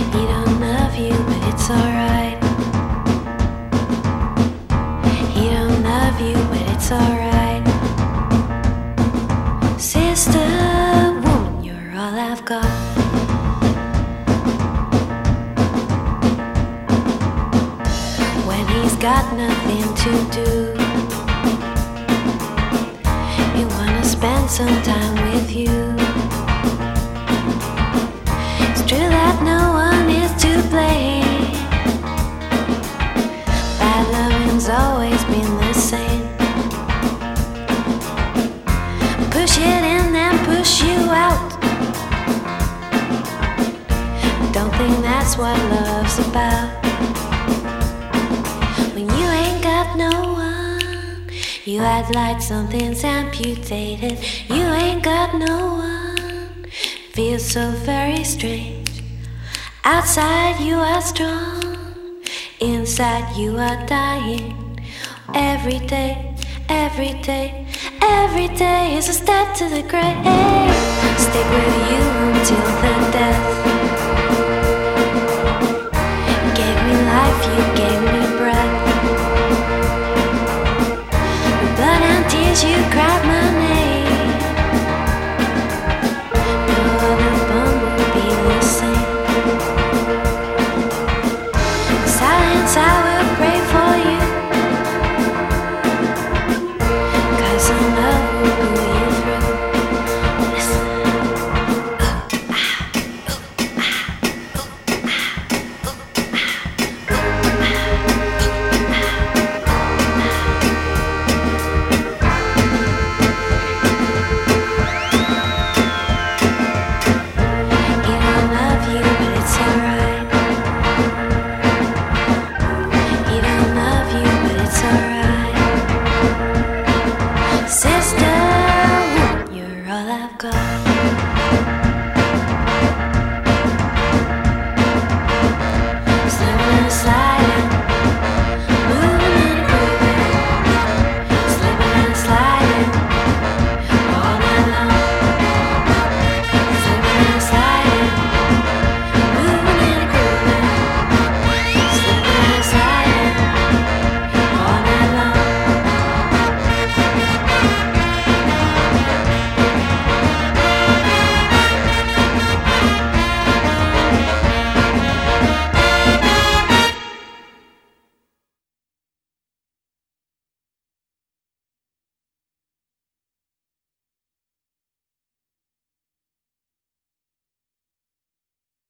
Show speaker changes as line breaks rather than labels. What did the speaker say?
He don't love you, but it's alright. He don't love you, but it's alright. Sister, woman, you're all I've got. When he's got nothing to do, you wanna spend some time with you. It's true that no one is to blame. Bad loving's always been the same. Push it in and push you out. Don't think that's what love's about. When you ain't got no one, you act like something's amputated. You ain't got no one, feels so very strange. Outside you are strong, inside you are dying. Every day, every day, every day is a step to the grave. Stick with you